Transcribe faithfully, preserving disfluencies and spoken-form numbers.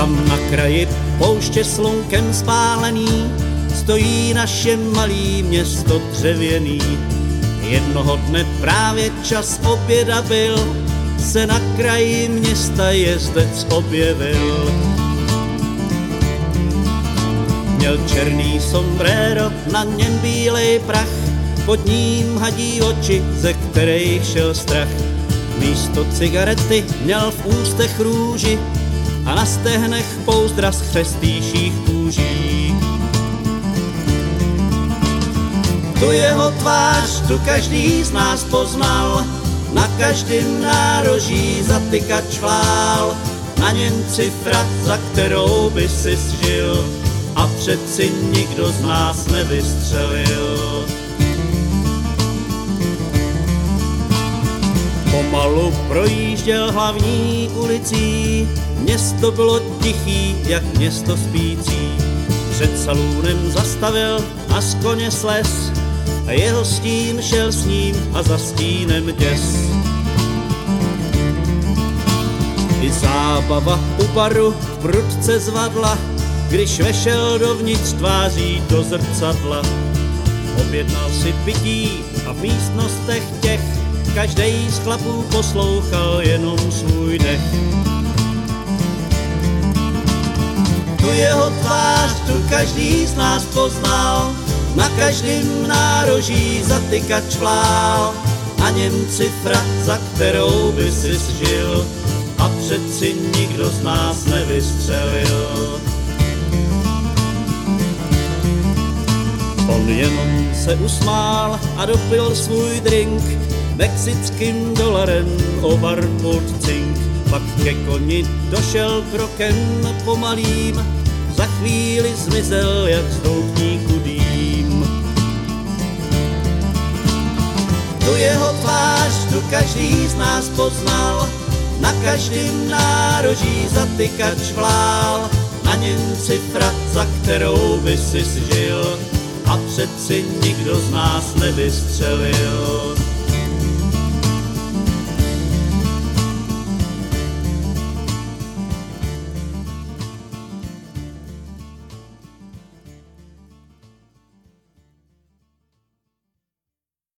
Tam na kraji pouště slunkem spálený stojí naše malý město dřevěný. Jednoho dne právě čas oběda byl, se na kraji města jezdec objevil. Měl černý sombrero, na něm bílej prach, pod ním hadí oči, ze kterých šel strach. Místo cigarety měl v ústech růži a na stehnech pouzdra z chřestýších kůží. Tu jeho tvář, tu každý z nás poznal, na každém nároží zatykač vlál, na něm cifra, za kterou by si žil, a přeci nikdo z nás nevystřelil. Pomalu projížděl hlavní ulicí, město bylo tichý, jak město spící. Před salúnem zastavil a z koně slez, a jeho stín šel s ním a za stínem děs. I zábava u baru v prudce zvadla, když vešel dovnitř tváří do zrcadla. Objednal si pití a v místnostech těch každej z chlapů poslouchal jenom svůj dech. Tu jeho tvář, tu každý z nás poznal, na každém nároží zatykač vlál, na něm cifra, za kterou by si žil, a přeci nikdo z nás nevystřelil. On jenom se usmál a dopil svůj drink, mexickým dolarem o bar pod cink. Pak ke koni došel krokem pomalým, za chvíli zmizel jak zdoutníku dým. Tu jeho tvář, tu každý z nás poznal, na každém nároží zatykač vlál, na něm cifra, za kterou by si žil, a přeci nikdo z nás nevystřelil.